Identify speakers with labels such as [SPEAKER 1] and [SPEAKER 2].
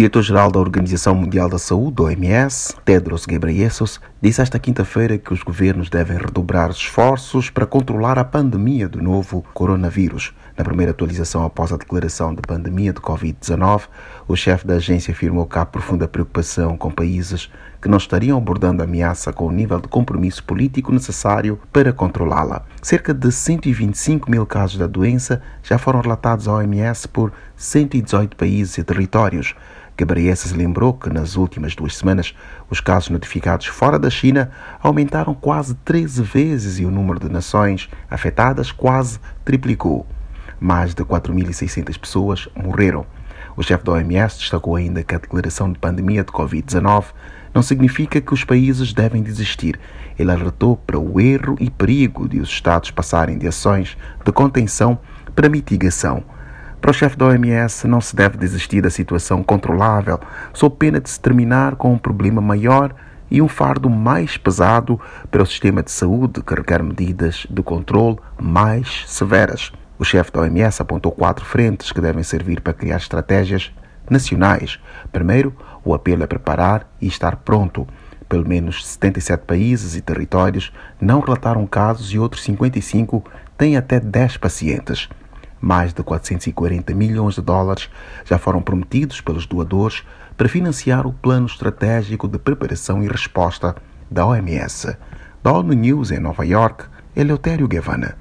[SPEAKER 1] diretor-geral da Organização Mundial da Saúde, OMS, Tedros Ghebreyesus, disse esta quinta-feira que os governos devem redobrar esforços para controlar a pandemia do novo coronavírus. Na primeira atualização após a declaração de pandemia de Covid-19, o chefe da agência afirmou que há profunda preocupação com países que não estariam abordando a ameaça com o nível de compromisso político necessário para controlá-la. Cerca de 125 mil casos da doença já foram relatados à OMS por 118 países e territórios. Ghebreyesus lembrou que nas últimas 2 semanas os casos notificados fora da China aumentaram quase 13 vezes e o número de nações afetadas quase triplicou. Mais de 4.600 pessoas morreram. O chefe da OMS destacou ainda que a declaração de pandemia de Covid-19 não significa que os países devem desistir. Ele alertou para o erro e perigo de os Estados passarem de ações de contenção para mitigação. Para o chefe da OMS, não se deve desistir da situação controlável, sob pena de se terminar com um problema maior e um fardo mais pesado para o sistema de saúde que requer medidas de controle mais severas. O chefe da OMS apontou 4 frentes que devem servir para criar estratégias nacionais. Primeiro, o apelo é preparar e estar pronto. Pelo menos 77 países e territórios não relataram casos e outros 55 têm até 10 pacientes. Mais de 440 milhões de dólares já foram prometidos pelos doadores para financiar o plano estratégico de preparação e resposta da OMS. Da ONU News em Nova York, Eleutério Gavanna.